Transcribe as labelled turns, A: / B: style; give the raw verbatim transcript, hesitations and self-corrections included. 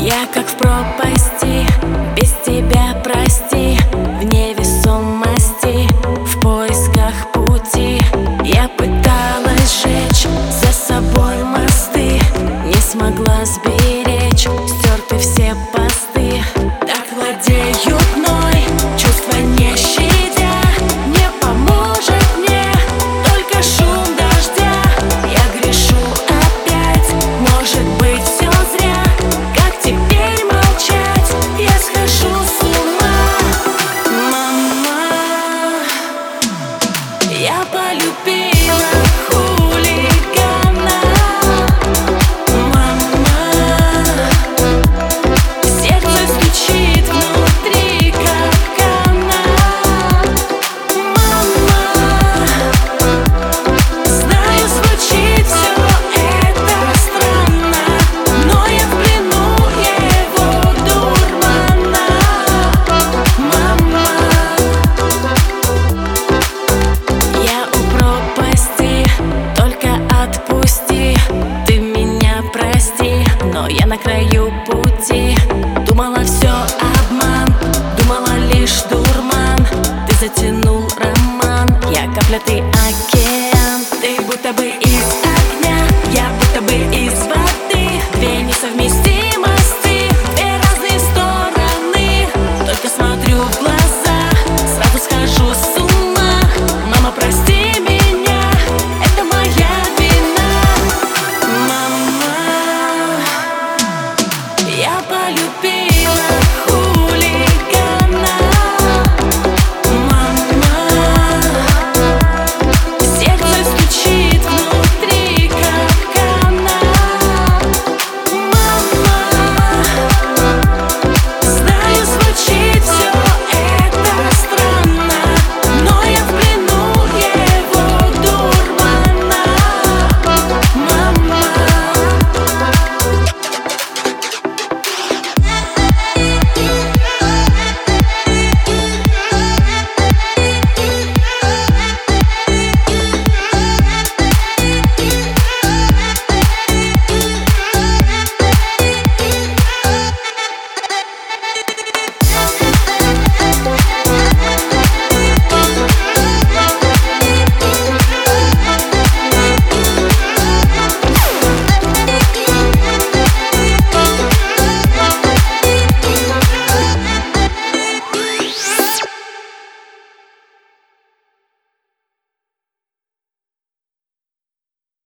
A: Я как в пропасти, без тебя, прости, в невесомости, в поисках пути. Я пыталась сжечь за собой мосты, не смогла сберечь, стерты все посты. Так владеют мной чувства, не щадя, не поможет мне только шум дождя. Я грешу опять, может быть все зря, как теперь молчать, я схожу с ума. Мама, я полюбила хулигана. Мама, сердце стучит внутри, как она. Мама, знаю, звучит все это странно, но я в плену его дурмана. Мама, я у пропасти, только отпусти, ты меня прости, но я на краю пути. Думала, все обман, думала, лишь дурман, ты затянул роман. Я капля, ты